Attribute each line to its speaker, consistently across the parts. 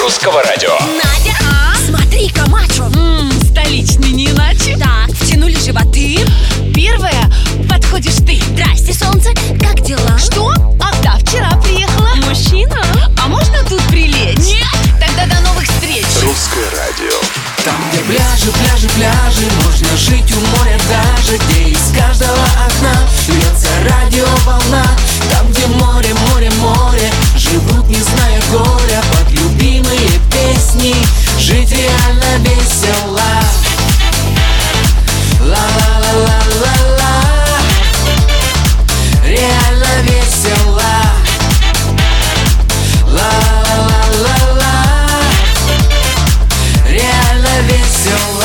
Speaker 1: Русского радио.
Speaker 2: Надя, смотри-ка, мачо.
Speaker 3: Столичный не иначе.
Speaker 2: Так, втянули животы.
Speaker 3: Первая, подходишь ты.
Speaker 2: Здрасте, солнце, как дела?
Speaker 3: Что? Да, вчера приехала.
Speaker 2: Мужчина?
Speaker 3: А можно тут прилечь?
Speaker 2: Нет.
Speaker 3: Тогда до новых встреч.
Speaker 1: Русское радио.
Speaker 4: Там, где пляжи, пляжи, пляжи, можно жить у моря даже, где из каждого окна льется радиоволна. Там, где море, море, море, живут, не зная горя, под любимые песни. Жить реально весело. Ла-ла-ла-ла-ла-ла. Реально весело. Ла-ла-ла-ла-ла. Реально весело.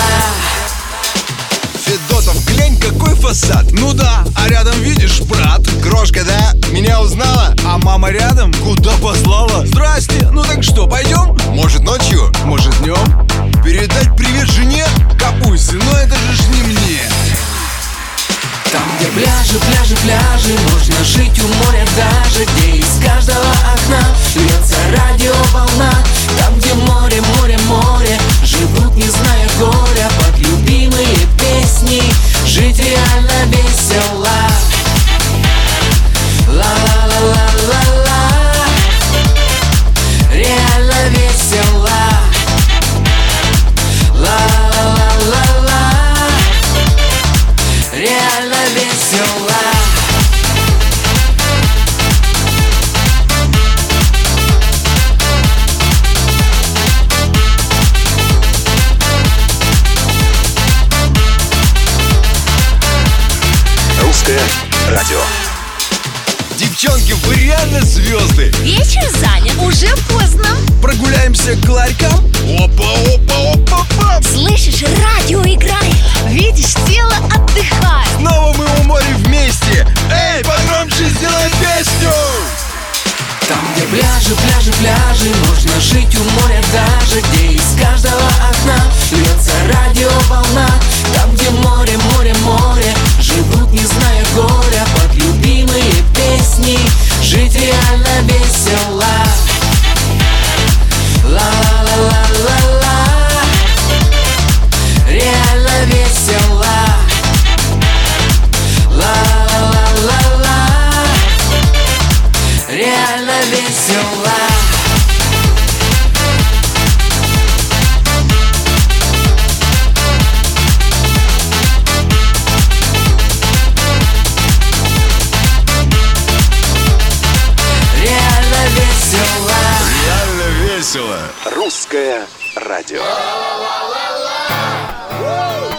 Speaker 5: Федотов, глянь, какой фасад. Ну да, а рядом видишь, брат. Крошка, да? Меня узнала? А мама рядом? Куда послала? Здрасте, ну так что, пойдем? Может ночью, может днем? Передать привет жене? Капусте, но это же ж не мне.
Speaker 4: Там, где пляжи, пляжи, пляжи, можно жить у моря даже, где из каждого окна льется радиоволна. Там, где море, море, море, живут, не зная горя, под любимые песни. Жить реально весело. Ла-ла-ла-ла-ла-ла. Реально весело. Ла-ла-ла-ла-ла. Реально весело.
Speaker 1: Русское радио.
Speaker 5: Девчонки, вы реально звезды.
Speaker 2: Вечер занят.
Speaker 3: Уже поздно.
Speaker 5: Прогуляемся к ларькам? Опа, опа, опа, опа.
Speaker 2: Слышишь, радио играет.
Speaker 3: Видишь, тело отдыхает.
Speaker 5: Снова мы у моря вместе. Эй, погромче сделай песню.
Speaker 4: Там, где пляжи, пляжи, пляжи, можно жить у моря даже, где из каждого окна льется радиоволна. Там, где море, море, море, живут, не зная горя, под любимые песни. Жить реально весело. Ла-ла-ла-ла-ла. Реально весело. Ла-ла-ла-ла-ла. Реально весело. Реально весело.
Speaker 5: Реально весело.
Speaker 1: Русское радио.